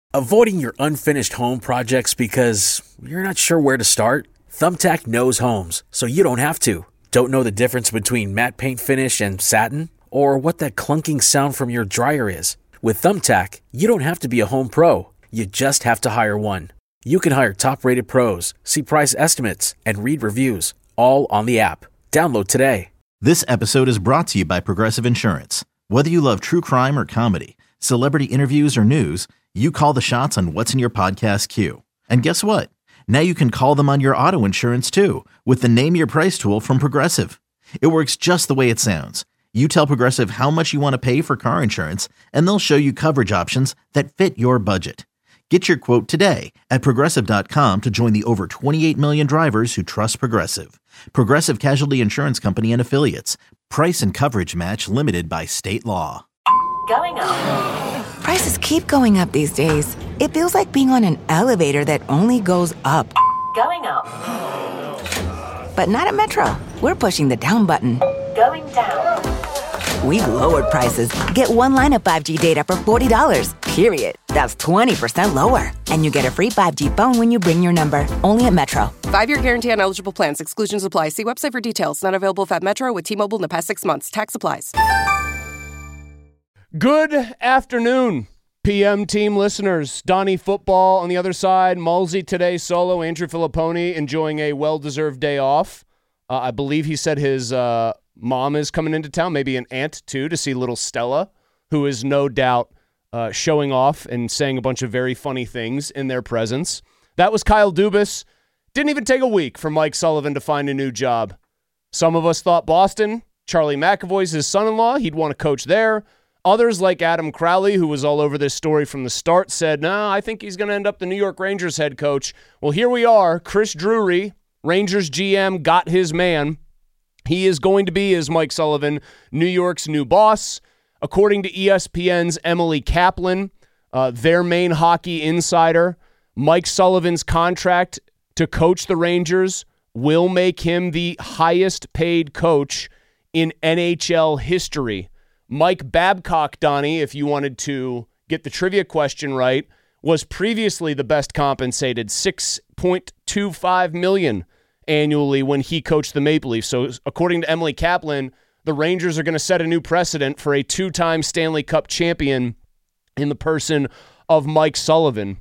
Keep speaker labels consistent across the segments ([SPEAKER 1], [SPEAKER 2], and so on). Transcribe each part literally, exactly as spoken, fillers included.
[SPEAKER 1] Avoiding your unfinished home projects because you're not sure where to start? Thumbtack knows homes, so you don't have to. Don't know the difference between matte paint finish and satin? Or what that clunking sound from your dryer is? With Thumbtack, you don't have to be a home pro. You just have to hire one. You can hire top-rated pros, see price estimates, and read reviews, all on the app. Download today.
[SPEAKER 2] This episode is brought to you by Progressive Insurance. Whether you love true crime or comedy, celebrity interviews or news, you call the shots on what's in your podcast queue. And guess what? Now you can call them on your auto insurance too with the Name Your Price tool from Progressive. It works just the way it sounds. You tell Progressive how much you want to pay for car insurance, and they'll show you coverage options that fit your budget. Get your quote today at Progressive dot com to join the over twenty-eight million drivers who trust Progressive. Progressive Casualty Insurance Company and Affiliates. Price and coverage match limited by state law.
[SPEAKER 3] Going up.
[SPEAKER 4] Prices keep going up these days. It feels like being on an elevator that only goes up.
[SPEAKER 3] Going up.
[SPEAKER 4] But not at Metro. We're pushing the down button.
[SPEAKER 3] Going down.
[SPEAKER 4] We've lowered prices. Get one line of five G data for forty dollars, period. That's twenty percent lower. And you get a free five G phone when you bring your number. Only at Metro.
[SPEAKER 5] Five-year guarantee on eligible plans. Exclusions apply. See website for details. Not available at Metro with T-Mobile in the past six months. Tax applies.
[SPEAKER 6] Good afternoon, P M team listeners. Donnie Football on the other side. Mulsey today solo. Andrew Filipponi enjoying a well-deserved day off. Uh, I believe he said his uh, mom is coming into town, maybe an aunt too, to see little Stella, who is no doubt uh, showing off and saying a bunch of very funny things in their presence. That was Kyle Dubas. Didn't even take a week for Mike Sullivan to find a new job. Some of us thought Boston. Charlie McAvoy's his son-in-law. He'd want to coach there. Others, like Adam Crowley, who was all over this story from the start, said, no, I think he's going to end up the New York Rangers head coach. Well, here we are. Chris Drury, Rangers G M, got his man. He is going to be, as Mike Sullivan, New York's new boss. According to E S P N's Emily Kaplan, uh, their main hockey insider, Mike Sullivan's contract to coach the Rangers will make him the highest paid coach in N H L history. Mike Babcock, Donnie, if you wanted to get the trivia question right, was previously the best compensated, six point two five million dollars annually when he coached the Maple Leafs. So according to Emily Kaplan, the Rangers are going to set a new precedent for a two-time Stanley Cup champion in the person of Mike Sullivan.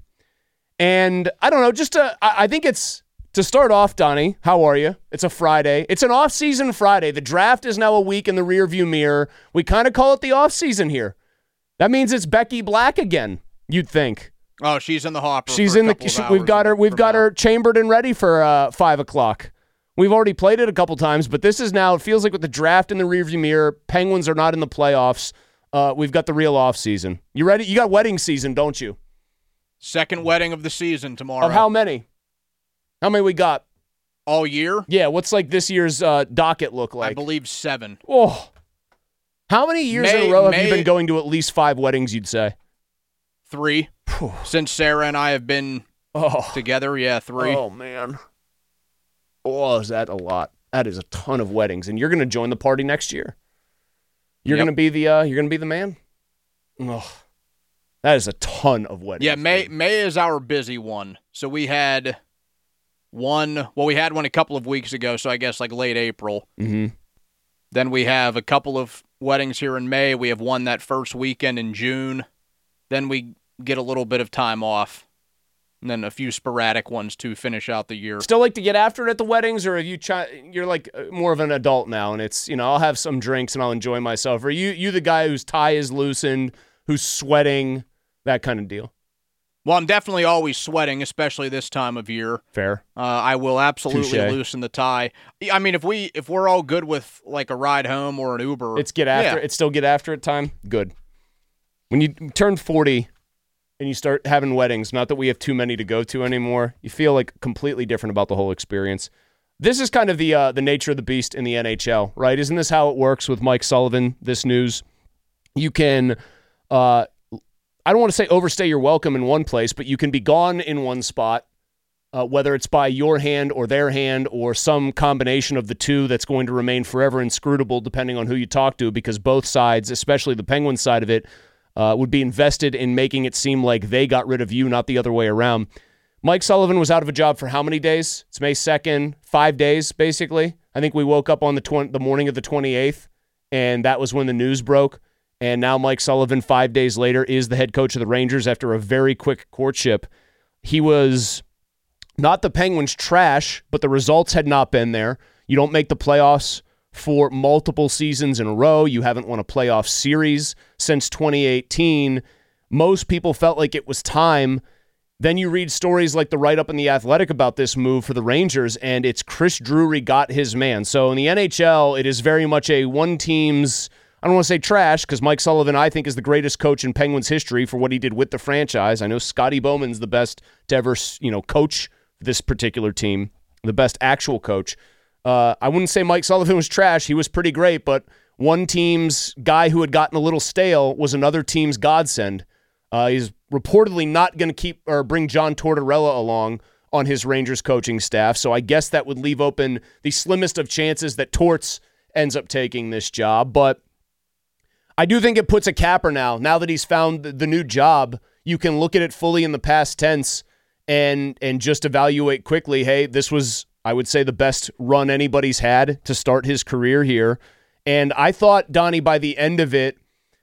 [SPEAKER 6] And I don't know, just to, I think it's, to start off, Donnie, how are you? It's a Friday. It's an off-season Friday. The draft is now a week in the rearview mirror. We kind of call it the off-season here. That means it's Becky Black again, you'd think.
[SPEAKER 7] Oh, she's in the hopper.
[SPEAKER 6] She's
[SPEAKER 7] for
[SPEAKER 6] in
[SPEAKER 7] a
[SPEAKER 6] the.
[SPEAKER 7] couple of
[SPEAKER 6] We've
[SPEAKER 7] hours
[SPEAKER 6] got her. We've got
[SPEAKER 7] now.
[SPEAKER 6] her chambered and ready for uh, five o'clock. We've already played it a couple times, but this is now. It feels like with the draft in the rearview mirror, Penguins are not in the playoffs. Uh, we've got the real off-season. You ready? You got wedding season, don't you?
[SPEAKER 7] Second wedding of the season tomorrow.
[SPEAKER 6] Of how many? How many we got?
[SPEAKER 7] All year?
[SPEAKER 6] Yeah, what's like this year's uh, docket look like?
[SPEAKER 7] I believe seven.
[SPEAKER 6] Oh. How many years
[SPEAKER 7] May,
[SPEAKER 6] in a row have
[SPEAKER 7] May,
[SPEAKER 6] you been going to at least five weddings, you'd say?
[SPEAKER 7] Three. Since Sarah and I have been
[SPEAKER 6] oh.
[SPEAKER 7] together, yeah, three.
[SPEAKER 6] Oh, man. Oh, is that a lot? That is a ton of weddings, and you're going to join the party next year. You're
[SPEAKER 7] yep.
[SPEAKER 6] going to be the uh, you're going to be the man? Oh. That is a ton of weddings.
[SPEAKER 7] Yeah, May
[SPEAKER 6] dude.
[SPEAKER 7] May is our busy one. So we had one, well, we had one a couple of weeks ago, so I guess like late April.
[SPEAKER 6] Mm-hmm.
[SPEAKER 7] Then we have a couple of weddings here in May. We have one that first weekend in June. Then we get a little bit of time off. And then a few sporadic ones to finish out the year.
[SPEAKER 6] Still like to get after it at the weddings, or have you chi- you're like more of an adult now, and it's, you know, I'll have some drinks and I'll enjoy myself. Or you you the guy whose tie is loosened, who's sweating, that kind of deal?
[SPEAKER 7] Well, I'm definitely always sweating, especially this time of year.
[SPEAKER 6] Fair.
[SPEAKER 7] Uh, I will absolutely
[SPEAKER 6] Touché.
[SPEAKER 7] loosen the tie. I mean, if we if we're all good with like a ride home or an Uber,
[SPEAKER 6] It's get after
[SPEAKER 7] yeah.
[SPEAKER 6] it's still get after it time. Good. When you turn forty and you start having weddings, not that we have too many to go to anymore, you feel like completely different about the whole experience. This is kind of the uh, the nature of the beast in the N H L, right? Isn't this how it works with Mike Sullivan, this news? You can, uh, I don't want to say overstay your welcome in one place, but you can be gone in one spot, uh, whether it's by your hand or their hand or some combination of the two that's going to remain forever inscrutable depending on who you talk to, because both sides, especially the Penguins side of it, uh, would be invested in making it seem like they got rid of you, not the other way around. Mike Sullivan was out of a job for how many days? It's May second, five days, basically. I think we woke up on the tw- the morning of the twenty-eighth, and that was when the news broke. And now Mike Sullivan, five days later, is the head coach of the Rangers after a very quick courtship. He was not the Penguins' trash, but the results had not been there. You don't make the playoffs for multiple seasons in a row. You haven't won a playoff series since twenty eighteen. Most people felt like it was time. Then you read stories like the write-up in The Athletic about this move for the Rangers, and it's Chris Drury got his man. So in the N H L, it is very much a one team's, I don't want to say trash, because Mike Sullivan, I think, is the greatest coach in Penguins history for what he did with the franchise. I know Scotty Bowman's the best to ever, you know, coach this particular team, the best actual coach. Uh, I wouldn't say Mike Sullivan was trash. He was pretty great, but one team's guy who had gotten a little stale was another team's godsend. Uh, he's reportedly not going to keep or bring John Tortorella along on his Rangers coaching staff, so I guess that would leave open the slimmest of chances that Torts ends up taking this job. But I do think it puts a capper now. Now that he's found the new job, you can look at it fully in the past tense and and just evaluate quickly, hey, this was, I would say, the best run anybody's had to start his career here. And I thought, Donnie, by the end of it,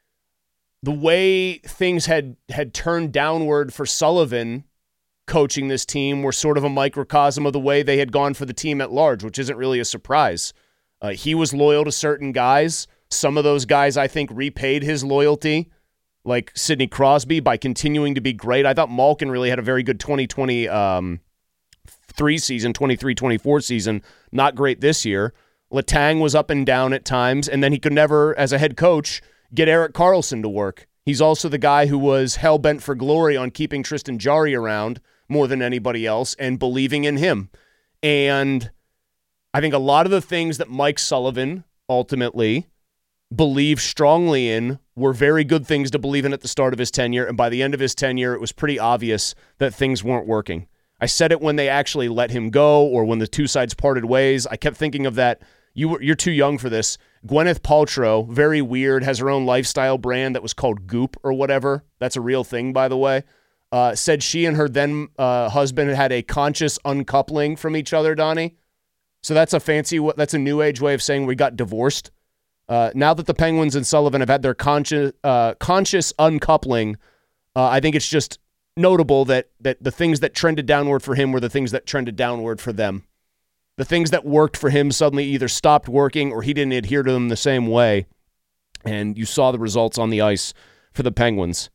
[SPEAKER 6] the way things had had turned downward for Sullivan coaching this team were sort of a microcosm of the way they had gone for the team at large, which isn't really a surprise. Uh, he was loyal to certain guys. Some of those guys, I think, repaid his loyalty, like Sidney Crosby, by continuing to be great. I thought Malkin really had a very good twenty twenty-three um, season, twenty-three twenty-four season. Not great this year. Letang was up and down at times, and then he could never, as a head coach, get Erik Karlsson to work. He's also the guy who was hell-bent for glory on keeping Tristan Jarry around more than anybody else and believing in him. And I think a lot of the things that Mike Sullivan ultimately believed strongly in were very good things to believe in at the start of his tenure, and by the end of his tenure, it was pretty obvious that things weren't working. I said it when they actually let him go or when the two sides parted ways. I kept thinking of that. You were, you're too young for this. Gwyneth Paltrow, very weird, has her own lifestyle brand that was called Goop or whatever. That's a real thing, by the way. Uh, said she and her then uh, husband had a conscious uncoupling from each other, Donnie. So that's a fancy, that's a new age way of saying we got divorced. Uh, now that the Penguins and Sullivan have had their conscious, uh, conscious uncoupling, uh, I think it's just notable that that the things that trended downward for him were the things that trended downward for them. The things that worked for him suddenly either stopped working or he didn't adhere to them the same way. And you saw the results on the ice for the Penguins.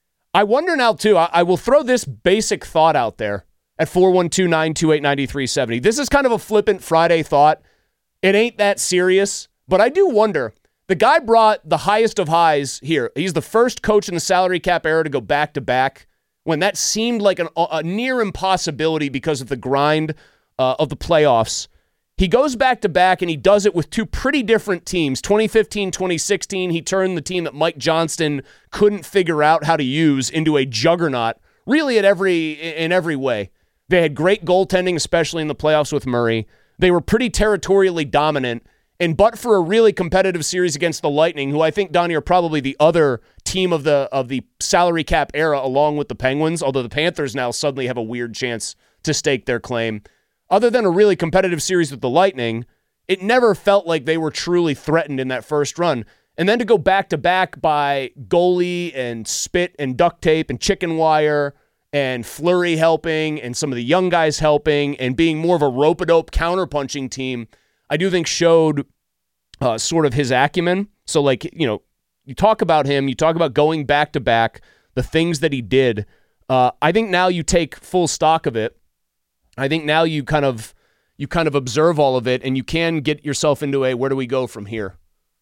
[SPEAKER 6] I wonder now, too, I, I will throw this basic thought out there at four one two, nine two eight, nine three seven zero. This is kind of a flippant Friday thought. It ain't that serious, but I do wonder. The guy brought the highest of highs here. He's the first coach in the salary cap era to go back-to-back when that seemed like an, a near impossibility because of the grind Uh, of the playoffs. He goes back-to-back, and he does it with two pretty different teams. twenty fifteen, twenty sixteen, he turned the team that Mike Johnston couldn't figure out how to use into a juggernaut, really at every in every way. They had great goaltending, especially in the playoffs with Murray. They were pretty territorially dominant, and but for a really competitive series against the Lightning, who I think, Donnie, are probably the other team of the of the salary cap era along with the Penguins, although the Panthers now suddenly have a weird chance to stake their claim. Other than a really competitive series with the Lightning, it never felt like they were truly threatened in that first run. And then to go back-to-back by goalie and spit and duct tape and chicken wire and Fleury helping and some of the young guys helping and being more of a rope-a-dope counter-punching team, I do think showed uh, sort of his acumen. So, like, you know, you talk about him, you talk about going back-to-back, the things that he did. Uh, I think now you take full stock of it. I think now you kind of you kind of observe all of it, and you can get yourself into a where do we go from here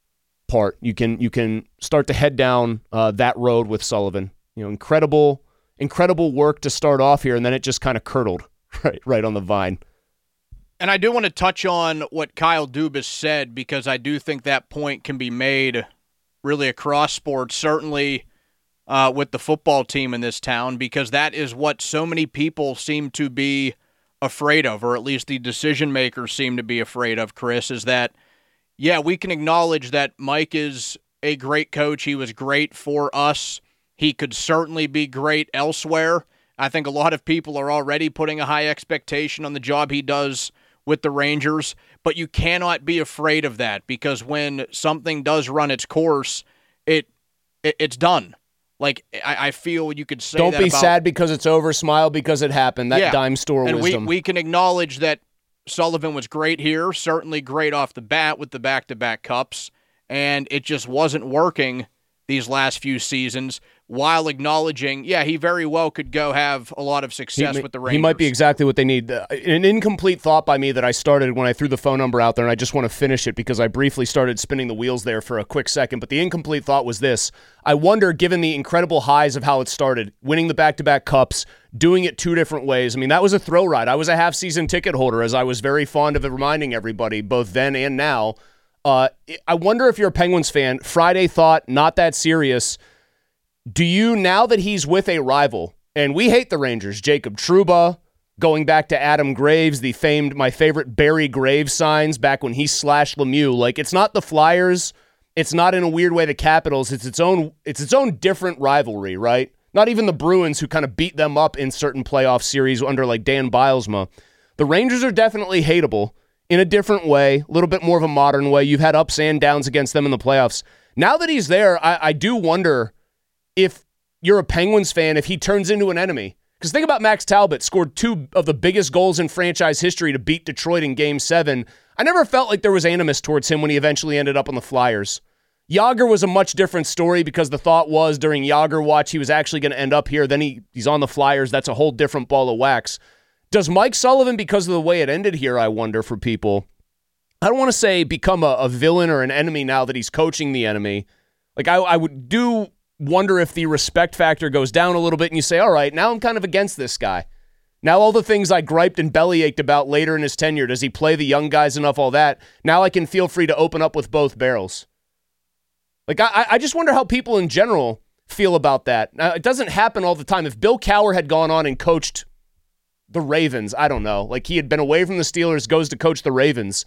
[SPEAKER 6] part. You can you can start to head down uh, that road with Sullivan. You know, incredible incredible work to start off here, and then it just kind of curdled right right on the vine.
[SPEAKER 7] And I do want to touch on what Kyle Dubas said, because I do think that point can be made really across sports, certainly uh, with the football team in this town, because that is what so many people seem to be afraid of, or at least the decision makers seem to be afraid of, Chris, is that, yeah, we can acknowledge that Mike is a great coach. He was great for us He could certainly be great elsewhere. I think a lot of people are already putting a high expectation on the job he does with the Rangers, but you cannot be afraid of that, because when something does run its course, it, it it's done. Like, I, I feel you could say
[SPEAKER 6] Don't
[SPEAKER 7] that
[SPEAKER 6] be
[SPEAKER 7] about,
[SPEAKER 6] sad because it's over. Smile because it happened. That
[SPEAKER 7] yeah.
[SPEAKER 6] dime store
[SPEAKER 7] and
[SPEAKER 6] wisdom.
[SPEAKER 7] we, we can acknowledge that Sullivan was great here, certainly great off the bat with the back-to-back cups, and it just wasn't working these last few seasons, while acknowledging, yeah, he very well could go have a lot of success
[SPEAKER 6] he,
[SPEAKER 7] with the Rangers.
[SPEAKER 6] He might be exactly what they need. Uh, an incomplete thought by me that I started when I threw the phone number out there, and I just want to finish it because I briefly started spinning the wheels there for a quick second, but the incomplete thought was this. I wonder, given the incredible highs of how it started, winning the back-to-back cups, doing it two different ways. I mean, that was a thrill ride. I was a half-season ticket holder, as I was very fond of reminding everybody, both then and now. Uh, I wonder if you're a Penguins fan, Friday thought, not that serious. Do you, now that he's with a rival, and we hate the Rangers, Jacob Trouba, going back to Adam Graves, the famed, my favorite Barry Graves signs back when he slashed Lemieux. Like, it's not the Flyers, it's not in a weird way the Capitals, it's its own, it's its own different rivalry, right? Not even the Bruins, who kind of beat them up in certain playoff series under like Dan Bilesma. The Rangers are definitely hateable in a different way, a little bit more of a modern way. You've had ups and downs against them in the playoffs. Now that he's there, I, I do wonder if you're a Penguins fan, if he turns into an enemy. Because think about Max Talbot, scored two of the biggest goals in franchise history to beat Detroit in Game seven. I never felt like there was animus towards him when he eventually ended up on the Flyers. Jágr was a much different story because the thought was during Jágr watch he was actually going to end up here. Then he, he's on the Flyers. That's a whole different ball of wax. Does Mike Sullivan, because of the way it ended here, I wonder for people, I don't want to say become a, a villain or an enemy now that he's coaching the enemy. Like I, I would do wonder if the respect factor goes down a little bit and you say, all right, now I'm kind of against this guy. Now all the things I griped and bellyached about later in his tenure, does he play the young guys enough, all that? Now I can feel free to open up with both barrels. Like I, I just wonder how people in general feel about that. Now, it doesn't happen all the time. If Bill Cowher had gone on and coached the Ravens, I don't know, like he had been away from the Steelers, goes to coach the Ravens,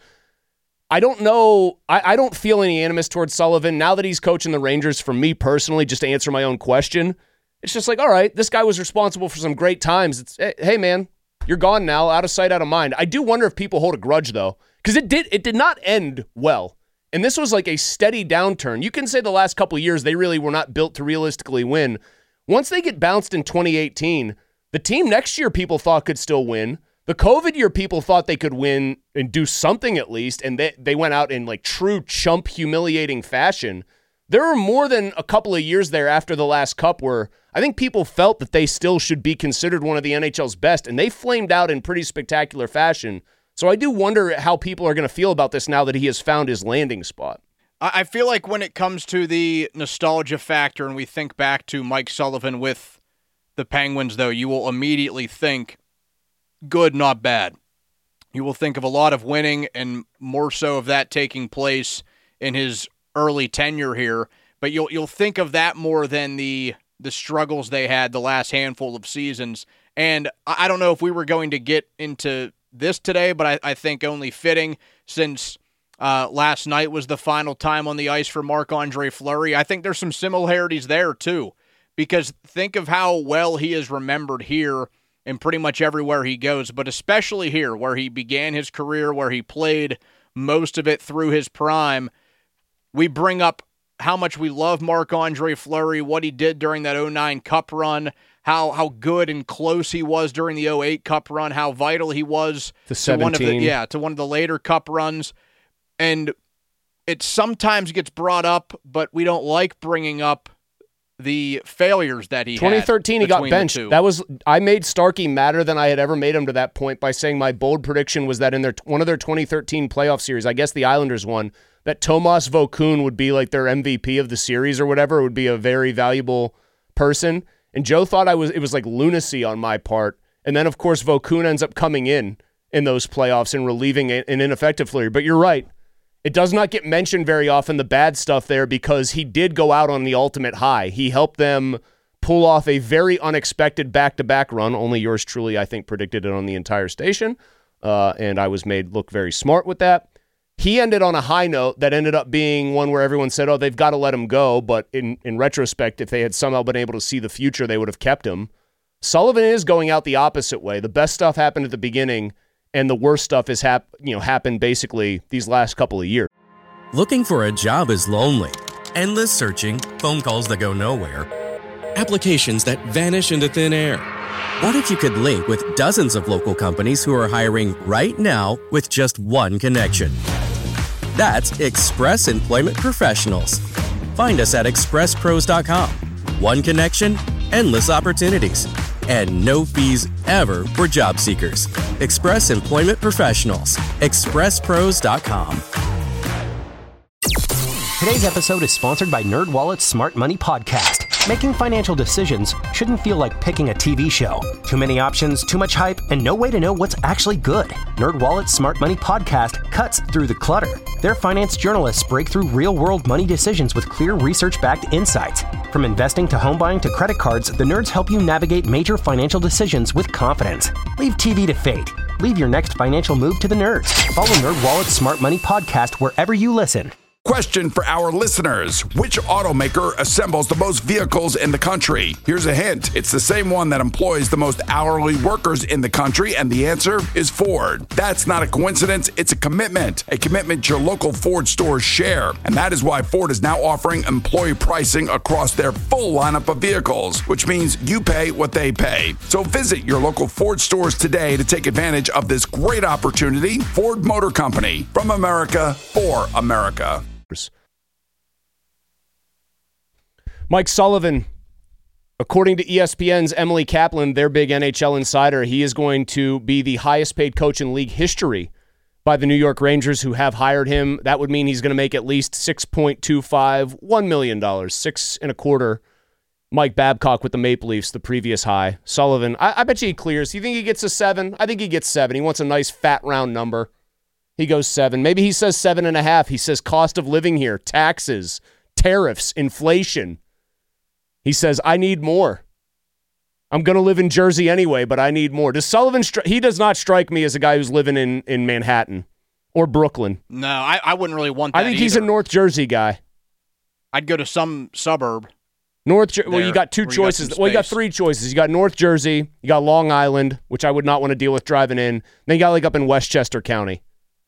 [SPEAKER 6] I don't know. I, I don't feel any animus towards Sullivan. Now that he's coaching the Rangers, for me personally, just to answer my own question, it's just like, all right, this guy was responsible for some great times. It's, hey, man, you're gone now, out of sight, out of mind. I do wonder if people hold a grudge, though, because it did, it did not end well. And this was like a steady downturn. You can say the last couple of years, they really were not built to realistically win. Once they get bounced in twenty eighteen, the team next year people thought could still win. The COVID year, people thought they could win and do something at least, and they, they went out in like true chump, humiliating fashion. There were more than a couple of years there after the last cup where I think people felt that they still should be considered one of the N H L's best, and they flamed out in pretty spectacular fashion. So I do wonder how people are going to feel about this now that he has found his landing spot.
[SPEAKER 7] I feel like when it comes to the nostalgia factor and we think back to Mike Sullivan with the Penguins, though, you will immediately think good, not bad. You will think of a lot of winning and more so of that taking place in his early tenure here, but you'll you'll think of that more than the the struggles they had the last handful of seasons. And I don't know if we were going to get into this today, but I, I think only fitting since uh, last night was the final time on the ice for Marc-Andre Fleury. I think there's some similarities there too, because think of how well he is remembered here and pretty much everywhere he goes, but especially here where he began his career, where he played most of it through his prime. We bring up how much we love Marc-Andre Fleury, what he did during that oh nine Cup run, how how good and close he was during the oh eight Cup run, how vital he was
[SPEAKER 6] the
[SPEAKER 7] to one of the
[SPEAKER 6] seventeen
[SPEAKER 7] yeah to one of the later Cup runs, and it sometimes gets brought up, but we don't like bringing up the failures that he
[SPEAKER 6] twenty
[SPEAKER 7] had
[SPEAKER 6] thirteen, he got benched. That was I made Starkey madder than I had ever made him to that point by saying my bold prediction was that in their one of their twenty thirteen playoff series, I guess the Islanders won, that Tomas Vokoun would be like their M V P of the series or whatever, would be a very valuable person. And Joe thought I was it was like lunacy on my part. And then, of course, Vokoun ends up coming in in those playoffs and relieving an ineffective Fleury. But you're right. It does not get mentioned very often, the bad stuff there, because he did go out on the ultimate high. He helped them pull off a very unexpected back-to-back run. Only yours truly, I think, predicted it on the entire station. Uh, and I was made look very smart with that. he ended on a high note that ended up being one where everyone said, oh, they've got to let him go. But in, in retrospect, if they had somehow been able to see the future, they would have kept him. Sullivan is going out the opposite way. The best stuff happened at the beginning, and the worst stuff has hap- you know, happened basically these last couple of years.
[SPEAKER 8] Looking for a job is lonely. Endless searching, phone calls that go nowhere, applications that vanish into thin air. What if you could link with dozens of local companies who are hiring right now with just one connection? That's Express Employment Professionals. Find us at express pros dot com. One connection, endless opportunities, and no fees ever for job seekers. Express Employment Professionals. express pros dot com.
[SPEAKER 9] Today's episode is sponsored by NerdWallet's Smart Money Podcast. Making financial decisions shouldn't feel like picking a T V show. Too many options, too much hype, and no way to know what's actually good. NerdWallet's Smart Money Podcast cuts through the clutter. Their finance journalists break through real-world money decisions with clear research-backed insights. From investing to home buying to credit cards, the nerds help you navigate major financial decisions with confidence. Leave T V to fate. Leave your next financial move to the nerds. Follow NerdWallet's Smart Money Podcast wherever you listen.
[SPEAKER 10] Question for our listeners. Which automaker assembles the most vehicles in the country? Here's a hint. It's the same one that employs the most hourly workers in the country, and the answer is Ford. That's not a coincidence. It's a commitment. A commitment your local Ford stores share. And that is why Ford is now offering employee pricing across their full lineup of vehicles, which means you pay what they pay. So visit your local Ford stores today to take advantage of this great opportunity. Ford Motor Company. From America, for America.
[SPEAKER 6] Mike Sullivan, according to E S P N's Emily Kaplan, their big N H L insider, he is going to be the highest paid coach in league history by the New York Rangers, who have hired him. That would mean he's going to make at least six point two five, one million dollars, six and a quarter. Mike Babcock with the Maple Leafs, the previous high. Sullivan, I, I bet you he clears. You think he gets a seven? I think he gets seven. He wants a nice fat round number. He goes seven. Maybe he says seven and a half. He says cost of living here, taxes, tariffs, inflation. He says, I need more. I'm going to live in Jersey anyway, but I need more. Does Sullivan, stri- he does not strike me as a guy who's living in, in Manhattan or Brooklyn.
[SPEAKER 7] No, I, I wouldn't really want that
[SPEAKER 6] I think
[SPEAKER 7] either.
[SPEAKER 6] he's a North Jersey guy.
[SPEAKER 7] I'd go to some suburb.
[SPEAKER 6] North, Jer- well, you got two choices.
[SPEAKER 7] You got
[SPEAKER 6] well, you got three choices. You got North Jersey, you got Long Island, which I would not want to deal with driving in. Then you got like up in Westchester County.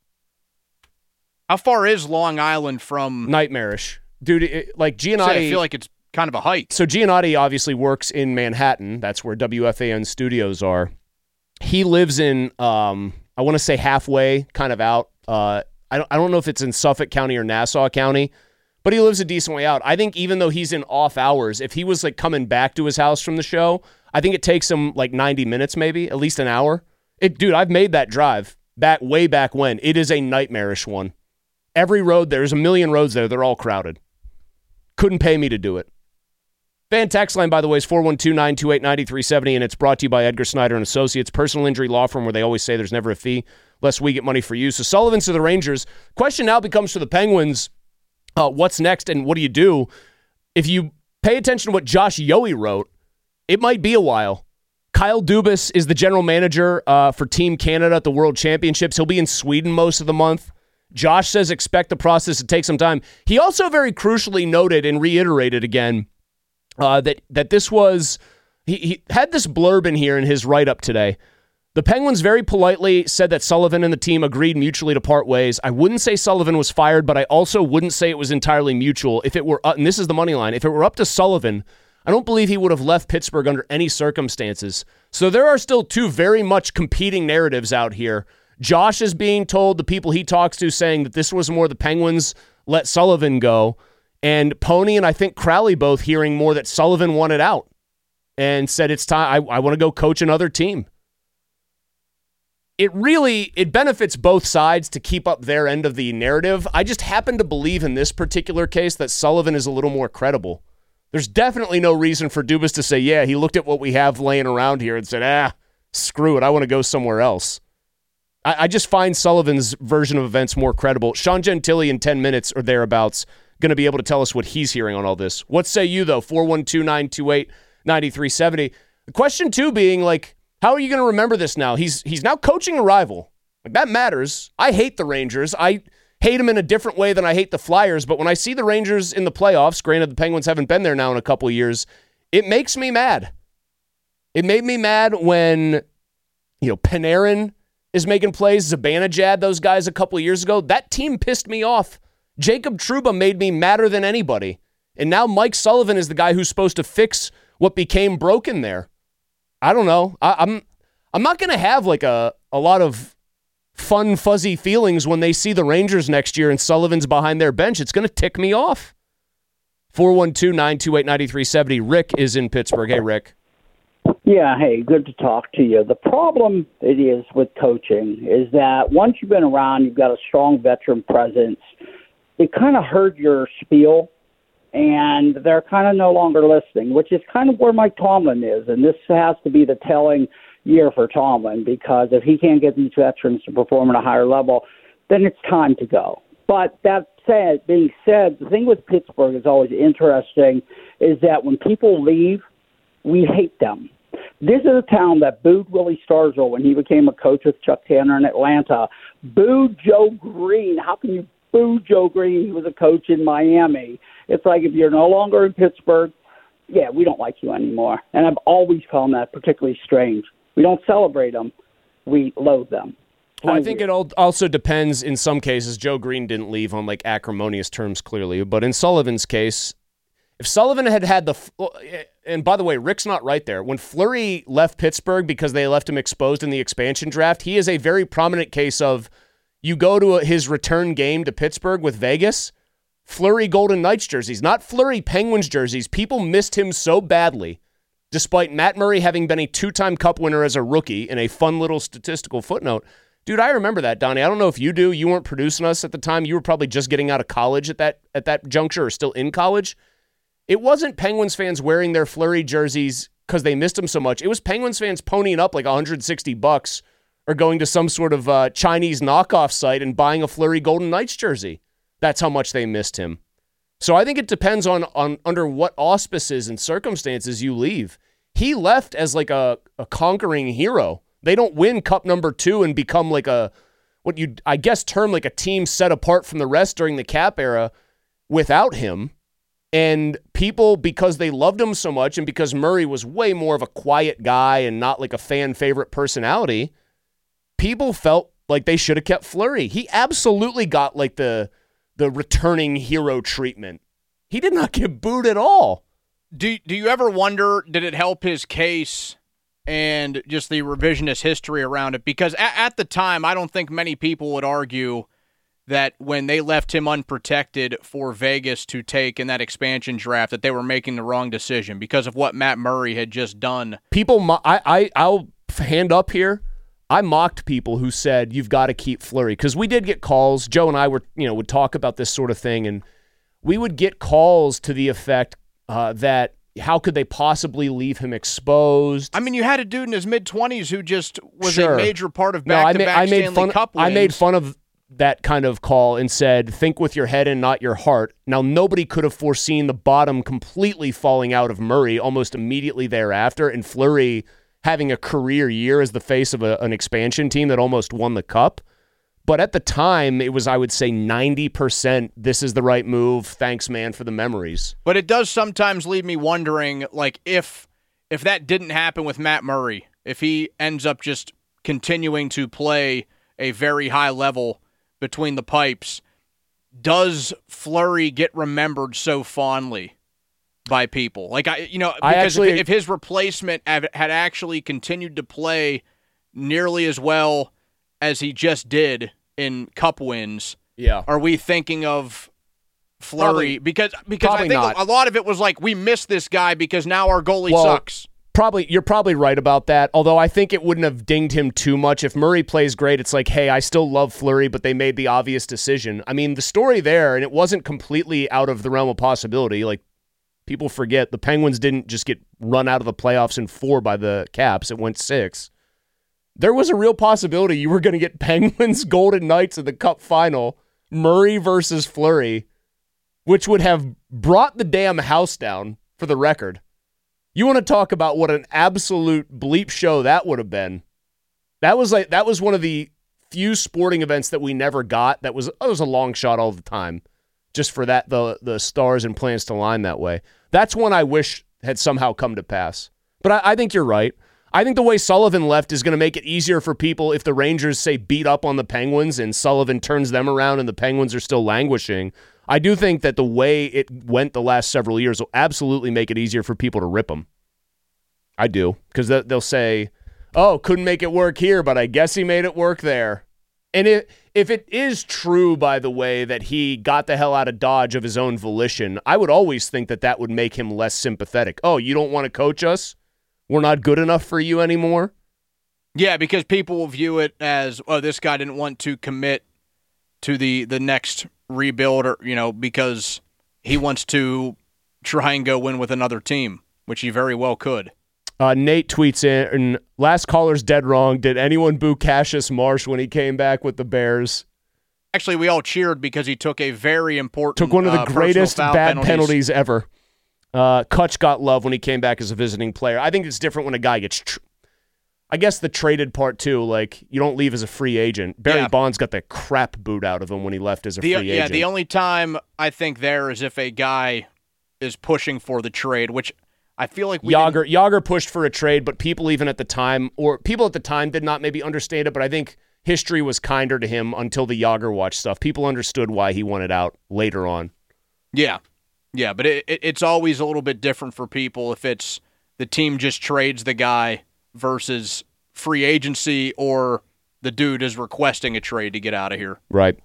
[SPEAKER 7] How far is Long Island from...
[SPEAKER 6] Nightmarish. Dude, it, like Giannotti...
[SPEAKER 7] I feel like it's kind of a hike.
[SPEAKER 6] So Giannotti obviously works in Manhattan. That's where W F A N studios are. He lives in, um, I want to say halfway, kind of out. Uh, I don't, I don't know if it's in Suffolk County or Nassau County, but he lives a decent way out. I think even though he's in off hours, if he was like coming back to his house from the show, I think it takes him like ninety minutes, maybe at least an hour. It, dude, I've made that drive back way back when. It is a nightmarish one. Every road, there's a million roads there. They're all crowded. Couldn't pay me to do it. Fan text line, by the way, is four one two, nine two eight, nine three seven zero, and it's brought to you by Edgar Snyder and Associates, personal injury law firm where they always say there's never a fee, lest we get money for you. So Sullivan's to the Rangers. Question now becomes for the Penguins, uh, what's next and what do you do? If you pay attention to what Josh Yohe wrote, it might be a while. Kyle Dubas is the general manager uh, for Team Canada at the World Championships. He'll be in Sweden most of the month. Josh says expect the process to take some time. He also very crucially noted and reiterated again uh, that that this was, he, he had this blurb in here in his write-up today. The Penguins very politely said that Sullivan and the team agreed mutually to part ways. I wouldn't say Sullivan was fired, but I also wouldn't say it was entirely mutual. If it were, uh, and this is the money line, if it were up to Sullivan, I don't believe he would have left Pittsburgh under any circumstances. So there are still two very much competing narratives out here. Josh is being told, the people he talks to saying that this was more the Penguins let Sullivan go, and Pony and I think Crowley both hearing more that Sullivan wanted out and said it's time, I, I want to go coach another team. It really, it benefits both sides to keep up their end of the narrative. I just happen to believe in this particular case that Sullivan is a little more credible. There's definitely no reason for Dubas to say, yeah, he looked at what we have laying around here and said, ah, screw it, I want to go somewhere else. I, I just find Sullivan's version of events more credible. Sean Gentile in ten minutes or thereabouts going to be able to tell us what he's hearing on all this. What say you, though? four one two, nine two eight, nine three seven zero. The question, two, being, like, how are you going to remember this now? He's he's now coaching a rival. Like, that matters. I hate the Rangers. I hate them in a different way than I hate the Flyers, but when I see the Rangers in the playoffs, granted the Penguins haven't been there now in a couple of years, it makes me mad. It made me mad when, you know, Panarin is making plays, Zibanejad, those guys a couple of years ago. That team pissed me off. Jacob Trouba made me madder than anybody. And now Mike Sullivan is the guy who's supposed to fix what became broken there. I don't know. I, I'm I'm not going to have like a, a lot of fun, fuzzy feelings when they see the Rangers next year and Sullivan's behind their bench. It's going to tick me off. four one two, nine two eight, nine three seven zero. Rick is in Pittsburgh. Hey, Rick.
[SPEAKER 11] Yeah, hey, good to talk to you. The problem it is with coaching is that once you've been around, you've got a strong veteran presence, it kind of heard your spiel, and they're kind of no longer listening, which is kind of where Mike Tomlin is. And this has to be the telling year for Tomlin, because if he can't get these veterans to perform at a higher level, then it's time to go. But that said, being said, the thing with Pittsburgh is always interesting is that when people leave, we hate them. This is a town that booed Willie Stargell when he became a coach with Chuck Tanner in Atlanta. Booed Joe Green. How can you boo Joe Green? He was a coach in Miami. It's like if you're no longer in Pittsburgh, yeah, we don't like you anymore. And I've always found that particularly strange. We don't celebrate them. We loathe them.
[SPEAKER 6] Well, I think it also depends in some cases. Joe Green didn't leave on like acrimonious terms, clearly. But in Sullivan's case, if Sullivan had had the – and by the way, Rick's not right there. When Fleury left Pittsburgh because they left him exposed in the expansion draft, he is a very prominent case of you go to a, his return game to Pittsburgh with Vegas, Fleury Golden Knights jerseys, not Fleury Penguins jerseys. People missed him so badly, despite Matt Murray having been a two-time Cup winner as a rookie in a fun little statistical footnote. Dude, I remember that, Donnie. I don't know if you do. You weren't producing us at the time. You were probably just getting out of college at that at that juncture or still in college. It wasn't Penguins fans wearing their Fleury jerseys because they missed him so much. It was Penguins fans ponying up like one hundred sixty bucks or going to some sort of uh, Chinese knockoff site and buying a Fleury Golden Knights jersey. That's how much they missed him. So I think it depends on, on under what auspices and circumstances you leave. He left as like a, a conquering hero. They don't win cup number two and become like a, what you I guess term like a team set apart from the rest during the Cap era without him. And people, because they loved him so much and because Murray was way more of a quiet guy and not like a fan favorite personality, people felt like they should have kept Fleury. He absolutely got like the the returning hero treatment. He did not get booed at all.
[SPEAKER 7] Do, do you ever wonder, did it help his case and just the revisionist history around it? Because at, at the time, I don't think many people would argue that when they left him unprotected for Vegas to take in that expansion draft, that they were making the wrong decision because of what Matt Murray had just done.
[SPEAKER 6] People, I, I, I'll hand up here. I mocked people who said, you've got to keep Fleury. Because we did get calls. Joe and I were, you know, would talk about this sort of thing, and we would get calls to the effect uh, that how could they possibly leave him exposed?
[SPEAKER 7] I mean, you had a dude in his mid-twenties who just was
[SPEAKER 6] sure.
[SPEAKER 7] a major part of
[SPEAKER 6] no, I
[SPEAKER 7] back-to-back
[SPEAKER 6] made, I made
[SPEAKER 7] Stanley
[SPEAKER 6] fun,
[SPEAKER 7] Cup wins.
[SPEAKER 6] I made fun of that kind of call and said, think with your head and not your heart. Now, nobody could have foreseen the bottom completely falling out of Murray almost immediately thereafter, and Fleury having a career year as the face of a, an expansion team that almost won the Cup. But at the time, it was, I would say, ninety percent, this is the right move, thanks, man, for the memories.
[SPEAKER 7] But it does sometimes leave me wondering, like, if if that didn't happen with Matt Murray, if he ends up just continuing to play a very high level between the pipes, does Fleury get remembered so fondly by people? Like, I, you know, because
[SPEAKER 6] actually,
[SPEAKER 7] if, if his replacement had actually continued to play nearly as well as he just did in Cup wins,
[SPEAKER 6] yeah,
[SPEAKER 7] are we thinking of Fleury?
[SPEAKER 6] Probably,
[SPEAKER 7] because because I think
[SPEAKER 6] not.
[SPEAKER 7] a lot of it was like, we missed this guy because now our goalie
[SPEAKER 6] well,
[SPEAKER 7] sucks.
[SPEAKER 6] Probably, you're probably right about that, although I think it wouldn't have dinged him too much. If Murray plays great, it's like, hey, I still love Fleury, but they made the obvious decision. I mean, the story there, and it wasn't completely out of the realm of possibility. Like, people forget, the Penguins didn't just get run out of the playoffs in four by the Caps. It went six. There was a real possibility you were going to get Penguins Golden Knights in the Cup final, Murray versus Fleury, which would have brought the damn house down, for the record. You want to talk about what an absolute bleep show that would have been. That was like that was one of the few sporting events that we never got that was, that was a long shot all the time, just for that the the stars and plans to line that way. That's one I wish had somehow come to pass. But I, I think you're right. I think the way Sullivan left is going to make it easier for people if the Rangers, say, beat up on the Penguins and Sullivan turns them around and the Penguins are still languishing. I do think that the way it went the last several years will absolutely make it easier for people to rip them. I do, because they'll say, oh, couldn't make it work here, but I guess he made it work there. And if, if it is true, by the way, that he got the hell out of Dodge of his own volition, I would always think that that would make him less sympathetic. Oh, you don't want to coach us? We're not good enough for you anymore?
[SPEAKER 7] Yeah, because people will view it as, oh, this guy didn't want to commit to the, the next rebuild, or, you know, because he wants to try and go win with another team, which he very well could.
[SPEAKER 6] Uh, Nate tweets in, last caller's dead wrong. Did anyone boo Cassius Marsh when he came back with the Bears?
[SPEAKER 7] Actually, we all cheered because he took a very important
[SPEAKER 6] Took one of the
[SPEAKER 7] uh,
[SPEAKER 6] greatest bad penalties,
[SPEAKER 7] penalties
[SPEAKER 6] ever. Uh, Kutch got love when he came back as a visiting player. I think it's different when a guy gets... Tr- I guess the traded part, too. Like, you don't leave as a free agent. Barry
[SPEAKER 7] Yeah.
[SPEAKER 6] Bonds got the crap boot out of him when he left as a
[SPEAKER 7] The,
[SPEAKER 6] free
[SPEAKER 7] yeah,
[SPEAKER 6] agent.
[SPEAKER 7] the only time I think there is if a guy is pushing for the trade, which I feel like we
[SPEAKER 6] Yager, Yager pushed for a trade, but people even at the time, or people at the time did not maybe understand it, but I think history was kinder to him until the Yager watch stuff. People understood why he wanted out later on.
[SPEAKER 7] Yeah. Yeah, but it, it, it's always a little bit different for people if it's the team just trades the guy versus free agency or the dude is requesting a trade to get out of here.
[SPEAKER 6] Right.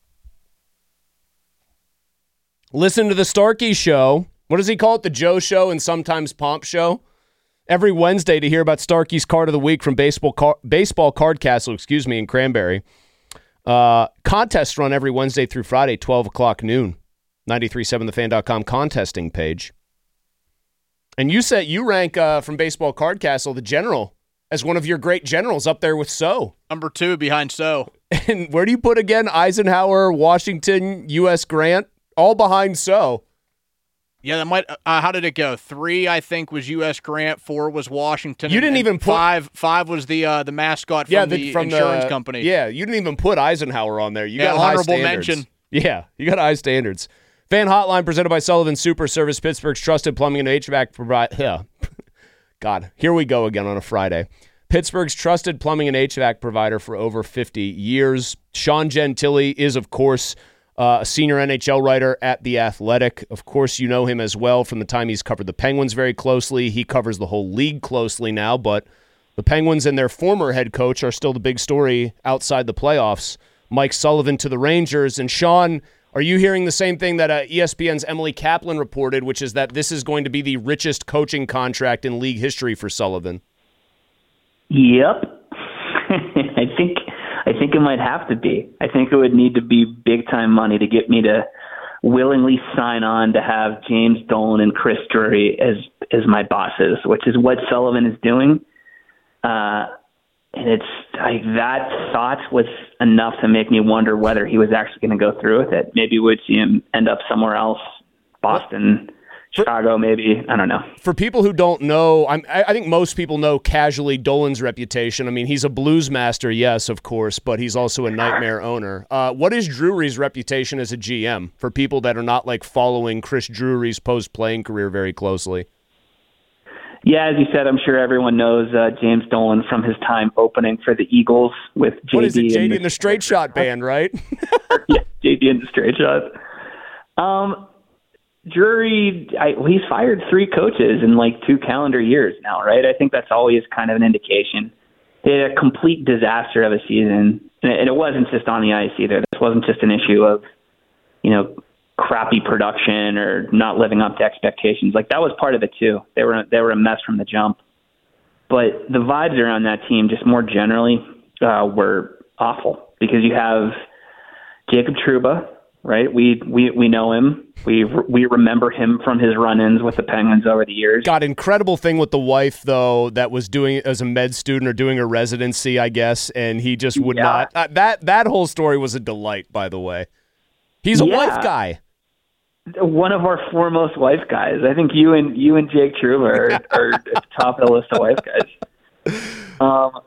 [SPEAKER 6] Listen to the Starkey Show. What does he call it? The Joe Show and sometimes Pomp Show? Every Wednesday to hear about Starkey's Card of the Week from Baseball Car- Baseball Card Castle, excuse me, in Cranberry. Uh, contests run every Wednesday through Friday, twelve o'clock noon. ninety-three point seven the fan dot com contesting page. And you said you rank uh, from Baseball Card Castle the general as one of your great generals up there with So.
[SPEAKER 7] Number two behind So.
[SPEAKER 6] And where do you put again? Eisenhower, Washington, U S Grant, all behind So.
[SPEAKER 7] Yeah, that might. Uh, how did it go? Three, I think, was U S Grant. Four was Washington.
[SPEAKER 6] You
[SPEAKER 7] and,
[SPEAKER 6] didn't
[SPEAKER 7] and
[SPEAKER 6] even put
[SPEAKER 7] five. Five was the uh, the mascot from
[SPEAKER 6] yeah,
[SPEAKER 7] the,
[SPEAKER 6] the, from
[SPEAKER 7] insurance
[SPEAKER 6] the,
[SPEAKER 7] company.
[SPEAKER 6] Yeah, you didn't even put Eisenhower on there. You
[SPEAKER 7] Yeah,
[SPEAKER 6] got high
[SPEAKER 7] honorable
[SPEAKER 6] standards.
[SPEAKER 7] mention.
[SPEAKER 6] Yeah, you got high standards. Fan Hotline presented by Sullivan Super Service, Pittsburgh's trusted plumbing and H V A C provider. Yeah. God, here we go again on a Friday. Pittsburgh's trusted plumbing and H V A C provider for over fifty years. Sean Gentili is, of course, uh, a senior N H L writer at The Athletic. Of course, you know him as well from the time he's covered the Penguins very closely. He covers the whole league closely now, but the Penguins and their former head coach are still the big story outside the playoffs. Mike Sullivan to the Rangers. And Sean, are you hearing the same thing that uh, E S P N's Emily Kaplan reported, which is that this is going to be the richest coaching contract in league history for Sullivan?
[SPEAKER 12] Yep. I think I think it might have to be. I think it would need to be big-time money to get me to willingly sign on to have James Dolan and Chris Drury as, as my bosses, which is what Sullivan is doing. Uh, and it's like that thought was enough to make me wonder whether he was actually going to go through with it. Maybe we'd see him end up somewhere else, Boston, Chicago, maybe. I don't know.
[SPEAKER 6] For people who don't know, I'm, I think most people know casually Dolan's reputation. I mean, he's a blues master, yes, of course, but he's also a nightmare owner. Uh, what is Drury's reputation as a G M for people that are not like following Chris Drury's post-playing career very closely?
[SPEAKER 12] Yeah, as you said, I'm sure everyone knows uh, James Dolan from his time opening for the Eagles with J D.
[SPEAKER 6] What is it, J D
[SPEAKER 12] and
[SPEAKER 6] and the Straight Shot Band, right?
[SPEAKER 12] Yeah, J D and the Straight Shot. Um, Drury, I, he's fired three coaches in like two calendar years now, right? I think that's always kind of an indication. They had a complete disaster of a season, and it, and it wasn't just on the ice either. This wasn't just an issue of, you know, crappy production or not living up to expectations. Like that was part of it too. They were they were a mess from the jump. But the vibes around that team, just more generally, uh, were awful because you have Jacob Trouba, right? We we we know him. We we remember him from his run-ins with the Penguins over the years.
[SPEAKER 6] Got incredible thing with the wife though that was doing as a med student or doing a residency, I guess, and he just would
[SPEAKER 12] Yeah.
[SPEAKER 6] not. Uh, that that whole story was a delight, by the way. He's a
[SPEAKER 12] Yeah.
[SPEAKER 6] wife guy.
[SPEAKER 12] One of our foremost wife guys. I think you and you and Jake Trouba are, are at the top of the list of wife guys. Um,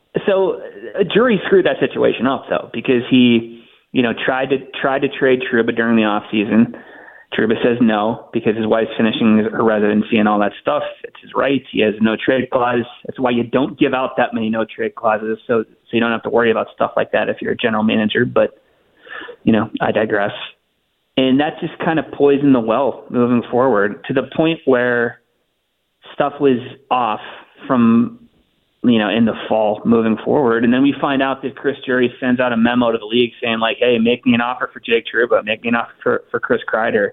[SPEAKER 12] so a jury screwed that situation up though, because he, you know, tried to tried to trade Trouba during the off season. Trouba says no because his wife's finishing her residency and all that stuff. It's his right. He has no trade clause. That's why you don't give out that many no trade clauses, so so you don't have to worry about stuff like that if you're a general manager. But, you know, I digress. And that just kind of poisoned the well moving forward to the point where stuff was off from, you know, in the fall moving forward. And then we find out that Chris Drury sends out a memo to the league saying, like, hey, make me an offer for Jake Trouba, make me an offer for, for Chris Kreider.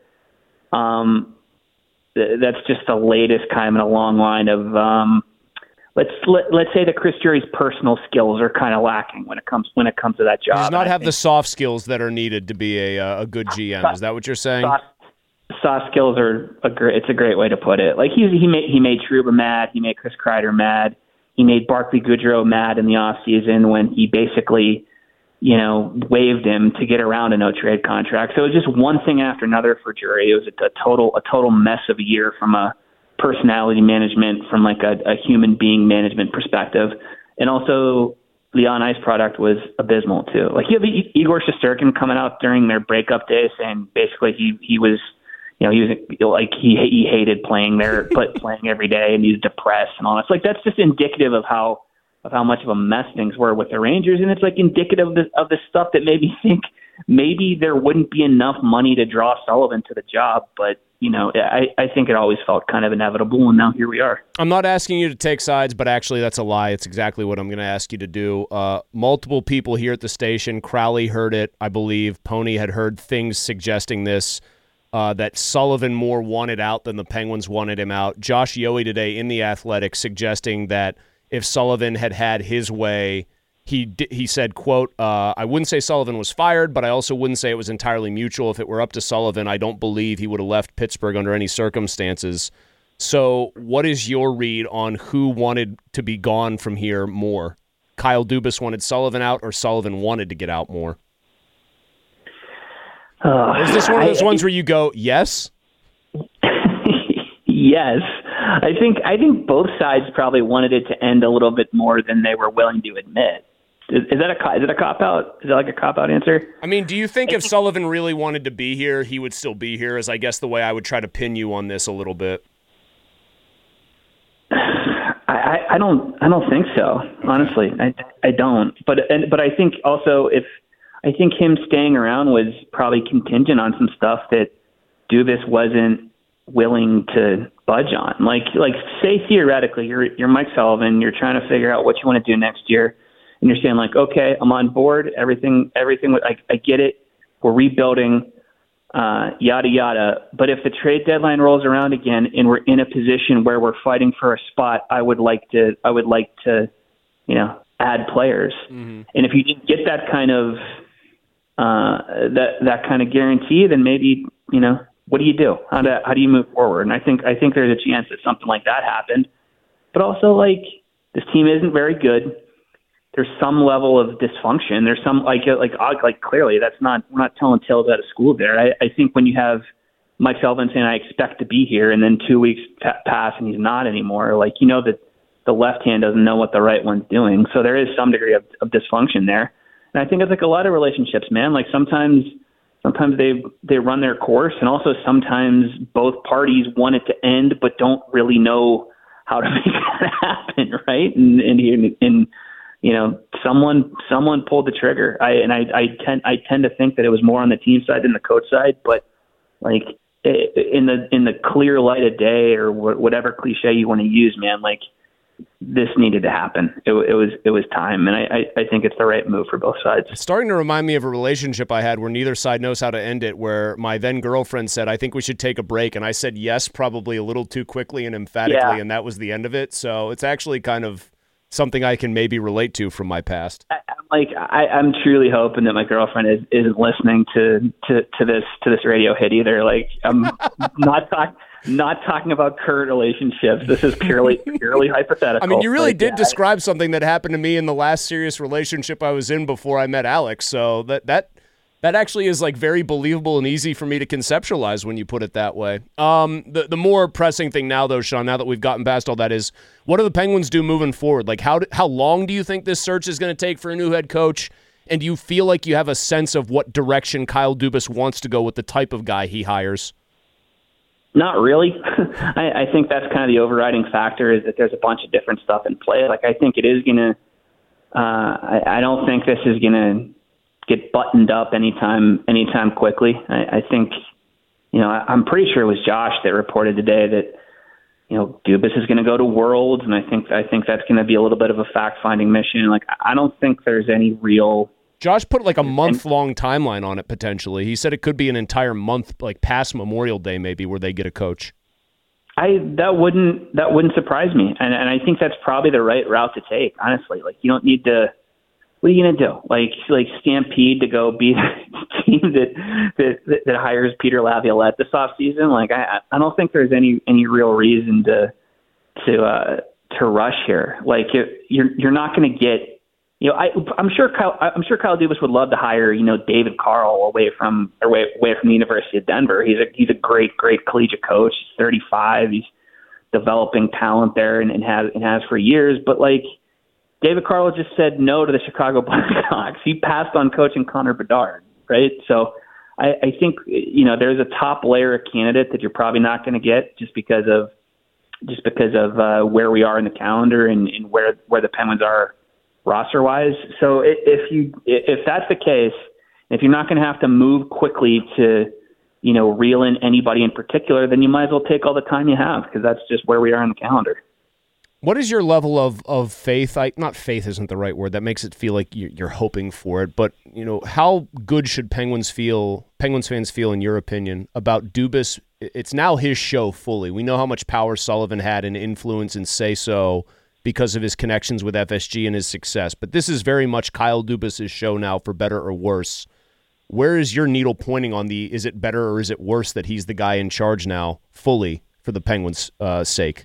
[SPEAKER 12] Um, th- that's just the latest kind of in a long line of, um, let's let, let's say that Chris Drury's personal skills are kind of lacking when it comes when it comes to that job.
[SPEAKER 6] He does not
[SPEAKER 12] and
[SPEAKER 6] have
[SPEAKER 12] I
[SPEAKER 6] the
[SPEAKER 12] think
[SPEAKER 6] soft skills that are needed to be a uh, a good G M. Is that what you're saying?
[SPEAKER 12] Soft, soft skills are a great. It's a great way to put it. Like he he made he made Trouba mad. He made Chris Kreider mad. He made Barclay Goodrow mad in the offseason when he basically, you know, waived him to get around a no trade contract. So it was just one thing after another for Drury. It was a, a total a total mess of a year from a personality management, from like a, a human being management perspective. And also the on ice product was abysmal too. Like you have Igor Shesterkin coming out during their breakup day saying basically he, he was, you know, he was like, he, he hated playing there, but playing every day and he's depressed and all that. It's like, that's just indicative of how, of how much of a mess things were with the Rangers. And it's like indicative of the, of the stuff that made me think maybe there wouldn't be enough money to draw Sullivan to the job. But, you know, I, I think it always felt kind of inevitable, and now here we are.
[SPEAKER 6] I'm not asking you to take sides, but actually that's a lie. It's exactly what I'm going to ask you to do. Uh, multiple people here at the station, Crowley heard it, I believe. Pony had heard things suggesting this, uh, that Sullivan more wanted out than the Penguins wanted him out. Josh Yohe today in The Athletic suggesting that if Sullivan had had his way, He he said, quote, uh, I wouldn't say Sullivan was fired, but I also wouldn't say it was entirely mutual. If it were up to Sullivan, I don't believe he would have left Pittsburgh under any circumstances. So what is your read on who wanted to be gone from here more? Kyle Dubas wanted Sullivan out, or Sullivan wanted to get out more?
[SPEAKER 12] Uh,
[SPEAKER 6] or is this one of those
[SPEAKER 12] I,
[SPEAKER 6] ones where you go, yes?
[SPEAKER 12] Yes. I think I think both sides probably wanted it to end a little bit more than they were willing to admit. Is, is that a is it a cop out? Is that like a cop out answer?
[SPEAKER 6] I mean, do you think if Sullivan really wanted to be here, he would still be here? Is I guess the way I would try to pin you on this a little bit.
[SPEAKER 12] I, I, I don't I don't think so. Honestly, I I don't. But and, but I think also if I think him staying around was probably contingent on some stuff that Dubas wasn't willing to budge on. Like like say theoretically you're you're Mike Sullivan, you're trying to figure out what you want to do next year, and you're saying like, okay, I'm on board, everything everything I I get it, we're rebuilding, uh, yada yada. But if the trade deadline rolls around again and we're in a position where we're fighting for a spot, I would like to I would like to, you know, add players. Mm-hmm. And if you didn't get that kind of uh, that that kind of guarantee, then maybe, you know, what do you do? How do how do you move forward? And I think I think there's a chance that something like that happened. But also, like, this team isn't very good. There's some level of dysfunction. There's some like like like clearly that's not we're not telling tales out of school there. I, I think when you have Mike Sullivan saying I expect to be here, and then two weeks pass and he's not anymore, like, you know that the left hand doesn't know what the right one's doing. So there is some degree of, of dysfunction there. And I think it's like a lot of relationships, man. Like sometimes. Sometimes they they run their course, and also sometimes both parties want it to end but don't really know how to make that happen, right? And and, and you know, someone someone pulled the trigger. I and I, I tend I tend to think that it was more on the team side than the coach side, but like in the in the clear light of day, or whatever cliche you want to use, man, like this needed to happen. It, it was it was time, and I, I think it's the right move for both sides.
[SPEAKER 6] It's starting to remind me of a relationship I had where neither side knows how to end it, where my then girlfriend said, I think we should take a break, and I said yes, probably a little too quickly and emphatically, yeah. And that was the end of it. So it's actually kind of something I can maybe relate to from my past.
[SPEAKER 12] I, I'm like I, I'm truly hoping that my girlfriend is, isn't listening to, to, to this to this radio hit either. Like I'm not talking. Not talking about current relationships. This is purely purely hypothetical.
[SPEAKER 6] I mean, you really
[SPEAKER 12] like,
[SPEAKER 6] did
[SPEAKER 12] yeah,
[SPEAKER 6] describe something that happened to me in the last serious relationship I was in before I met Alex. So that that That actually is like very believable and easy for me to conceptualize when you put it that way. Um, the the more pressing thing now, though, Sean, now that we've gotten past all that, is what do the Penguins do moving forward? Like, how do, how long do you think this search is going to take for a new head coach? And do you feel like you have a sense of what direction Kyle Dubas wants to go with the type of guy he hires?
[SPEAKER 12] Not really. I, I think that's kind of the overriding factor, is that there's a bunch of different stuff in play. Like, I think it is going to. Uh, I, I don't think this is going to get buttoned up anytime anytime quickly. I, I think, you know, I, I'm pretty sure it was Josh that reported today that, you know, Dubas is going to go to Worlds, and I think I think that's going to be a little bit of a fact-finding mission. Like, I don't think there's any real.
[SPEAKER 6] Josh put like a month-long timeline on it potentially. He said it could be an entire month, like past Memorial Day, maybe, where they get a coach.
[SPEAKER 12] I that wouldn't that wouldn't surprise me, and and I think that's probably the right route to take. Honestly, like, you don't need to. What are you gonna do? Like like Stampede to go beat a team that that that hires Peter Laviolette this offseason? Like, I I don't think there's any any real reason to to uh, to rush here. Like, you're you're not going to get. You know, I, I'm sure Kyle, I'm sure Kyle Dubas would love to hire, you know, David Carl away from away, away from the University of Denver. He's a he's a great great collegiate coach. He's thirty-five. He's developing talent there and, and has and has for years. But like, David Carl just said no to the Chicago Blackhawks. He passed on coaching Connor Bedard, right? So I, I think, you know, there's a top layer of candidate that you're probably not going to get just because of just because of uh, where we are in the calendar and, and where where the Penguins are roster-wise. So if you if that's the case, if you're not going to have to move quickly to, you know, reel in anybody in particular, then you might as well take all the time you have, because that's just where we are in the calendar.
[SPEAKER 6] What is your level of, of faith? I, not faith isn't the right word. That makes it feel like you're hoping for it. But, you know, how good should Penguins feel, Penguins fans feel, in your opinion, about Dubas? It's now his show fully. We know how much power Sullivan had and influence and say-so because of his connections with F S G and his success. But this is very much Kyle Dubas' show now, for better or worse. Where is your needle pointing on the, is it better or is it worse that he's the guy in charge now, fully, for the Penguins' uh, sake?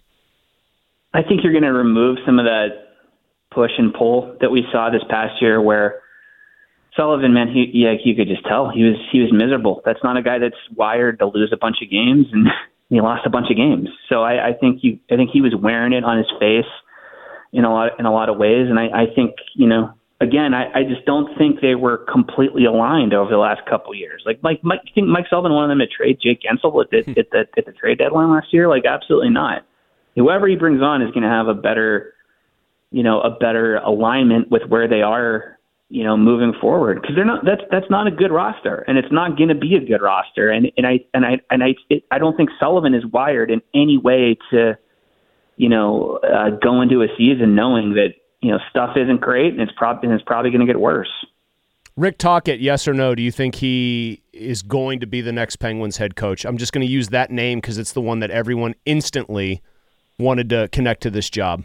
[SPEAKER 12] I think you're going to remove some of that push and pull that we saw this past year, where Sullivan, man, he, yeah, you could just tell he was he was miserable. That's not a guy that's wired to lose a bunch of games, and he lost a bunch of games. So I, I think you, I think he was wearing it on his face in a lot in a lot of ways, and I, I think, you know, again, I, I just don't think they were completely aligned over the last couple of years. Like, Mike, Mike, you think Mike Sullivan wanted them to trade Jake Gensel at the, at the at the trade deadline last year? Like, absolutely not. Whoever he brings on is going to have a better, you know, a better alignment with where they are, you know, moving forward. Because they're not. That's that's not a good roster, and it's not going to be a good roster. And and I and I and I it, I don't think Sullivan is wired in any way to, you know, uh, go into a season knowing that, you know, stuff isn't great and it's probably and it's probably going to get worse.
[SPEAKER 6] Rick Tocchet, yes or no? Do you think he is going to be the next Penguins head coach? I'm just going to use that name because it's the one that everyone instantly wanted to connect to this job.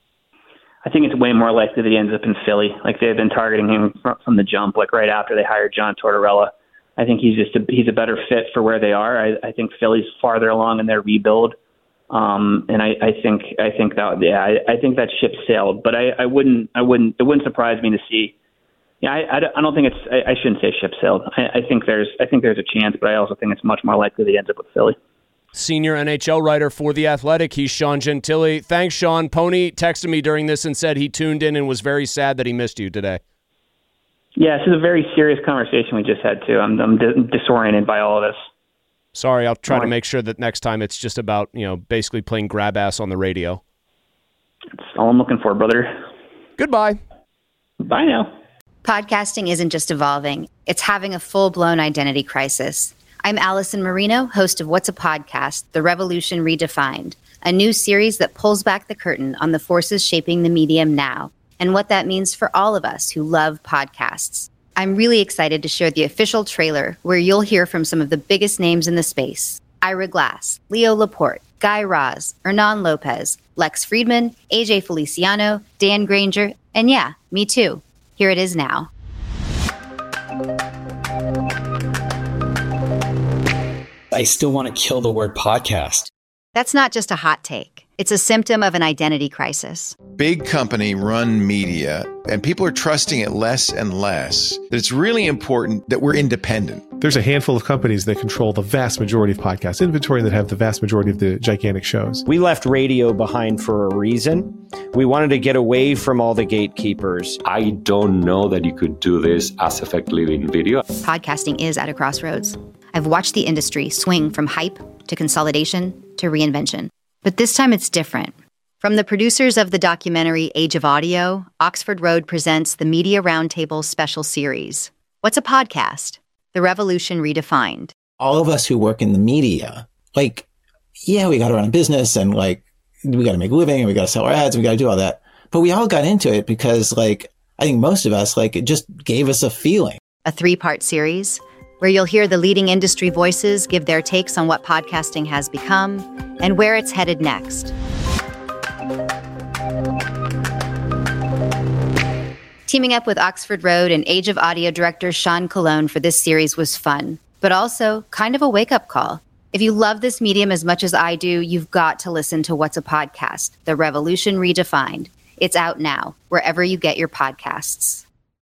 [SPEAKER 12] I think it's way more likely that he ends up in Philly. Like, they've been targeting him from the jump, like right after they hired John Tortorella. I think he's just a, he's a better fit for where they are. I, I think Philly's farther along in their rebuild. Um, and I, I think I think that yeah I, I think that ship sailed, but I, I wouldn't I wouldn't it wouldn't surprise me to see. Yeah, I, I, I don't think it's I, I shouldn't say ship sailed. I, I think there's I think there's a chance, but I also think it's much more likely that he ends up with Philly.
[SPEAKER 6] Senior N H L writer for The Athletic, he's Sean Gentili. Thanks, Sean. Pony texted me during this and said he tuned in and was very sad that he missed you today.
[SPEAKER 12] Yeah, this is a very serious conversation we just had too. I'm I'm disoriented by all of this.
[SPEAKER 6] Sorry, I'll try to make sure that next time it's just about, you know, basically playing grab ass on the radio.
[SPEAKER 12] That's all I'm looking for, brother.
[SPEAKER 6] Goodbye.
[SPEAKER 12] Bye now.
[SPEAKER 13] Podcasting isn't just evolving. It's having a full-blown identity crisis. I'm Allison Marino, host of What's a Podcast? The Revolution Redefined, a new series that pulls back the curtain on the forces shaping the medium now and what that means for all of us who love podcasts. I'm really excited to share the official trailer where you'll hear from some of the biggest names in the space. Ira Glass, Leo Laporte, Guy Raz, Hernan Lopez, Lex Friedman, A J Feliciano, Dan Granger, and yeah, me too. Here it is now.
[SPEAKER 14] I still want to kill the word podcast.
[SPEAKER 13] That's not just a hot take. It's a symptom of an identity crisis.
[SPEAKER 14] Big company run media, and people are trusting it less and less. It's really important that we're independent.
[SPEAKER 15] There's a handful of companies that control the vast majority of podcast inventory and that have the vast majority of the gigantic shows.
[SPEAKER 16] We left radio behind for a reason. We wanted to get away from all the gatekeepers.
[SPEAKER 17] I don't know that you could do this as effectively in video.
[SPEAKER 13] Podcasting is at a crossroads. I've watched the industry swing from hype to consolidation to reinvention. But this time it's different. From the producers of the documentary Age of Audio, Oxford Road presents the Media Roundtable special series. What's a podcast? The Revolution Redefined.
[SPEAKER 18] All of us who work in the media, like, yeah, we got to run a business and like, we got to make a living and we got to sell our ads and we got to do all that. But we all got into it because like, I think most of us, like, it just gave us a feeling.
[SPEAKER 13] A three-part series where you'll hear the leading industry voices give their takes on what podcasting has become and where it's headed next. Teaming up with Oxford Road and Age of Audio director Sean Colon for this series was fun, but also kind of a wake-up call. If you love this medium as much as I do, you've got to listen to What's a Podcast? The Revolution Redefined. It's out now, wherever you get your podcasts.